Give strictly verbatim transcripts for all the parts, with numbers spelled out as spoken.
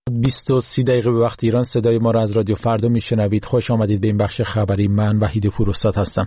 بیست و سی دقیقه به وقت ایران. صدای ما را از رادیو فردا میشنوید. خوش آمدید به این بخش خبری. من وحید پوراستاد هستم.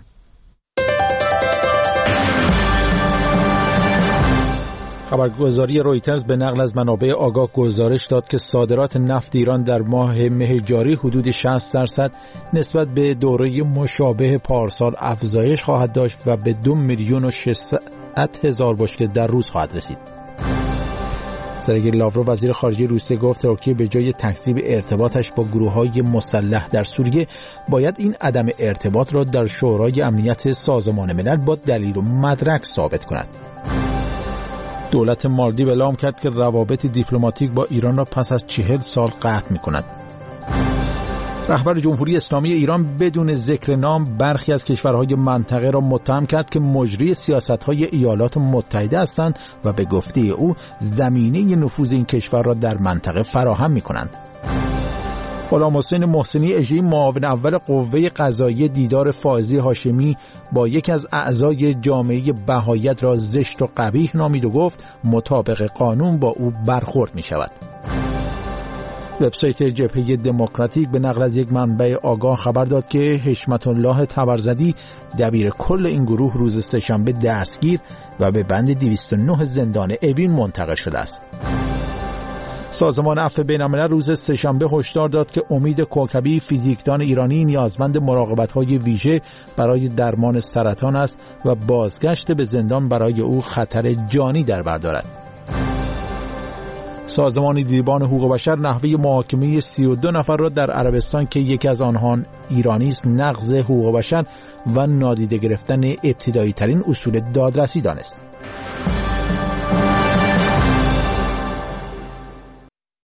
خبرگزاری رویترز به نقل از منابع آگاه گزارش داد که صادرات نفت ایران در ماه مه جاری حدود شصت درصد نسبت به دوره مشابه پارسال افزایش خواهد داشت و به دو میلیون و ششصد هزار بشکه در روز خواهد رسید. سرگئی لاوروف وزیر خارجه روسیه گفت ترکیه به جای تکذیب ارتباطش با گروه‌های مسلح در سوریه باید این عدم ارتباط را در شورای امنیت سازمان ملل با دلیل و مدرک ثابت کند. دولت مالدیو اعلام کرد که روابط دیپلماتیک با ایران را پس از چهل سال قطع می‌کند. رهبر جمهوری اسلامی ایران بدون ذکر نام برخی از کشورهای منطقه را متهم کرد که مجری سیاست‌های ایالات متحده هستند و به گفته او زمینه نفوذ این کشور را در منطقه فراهم می‌کنند. غلام حسین محسنی اژه‌ای معاون اول قوه قضاییه دیدار فائزه هاشمی با یکی از اعضای جامعه بهائیت را زشت و قبیح نامید و گفت مطابق قانون با او برخورد می‌شود. وبسایت جبهه دموکراتیک به نقل از یک منبع آگاه خبر داد که حشمت الله تبرزدی دبیر کل این گروه روز سه‌شنبه دستگیر و به بند دویست و نه زندان اوین منتقل شده است. سازمان عفو بین‌الملل روز سه‌شنبه هشدار داد که امید کوکبی فیزیکدان ایرانی نیازمند مراقبت‌های ویژه برای درمان سرطان است و بازگشت به زندان برای او خطر جانی در بر دارد. سازمان دیدبان حقوق بشر نحوه محاکمه سی و دو نفر را در عربستان که یکی از آنها ایرانی است نقض حقوق بشر و نادیده گرفتن ابتدایی ترین اصول دادرسی دانست.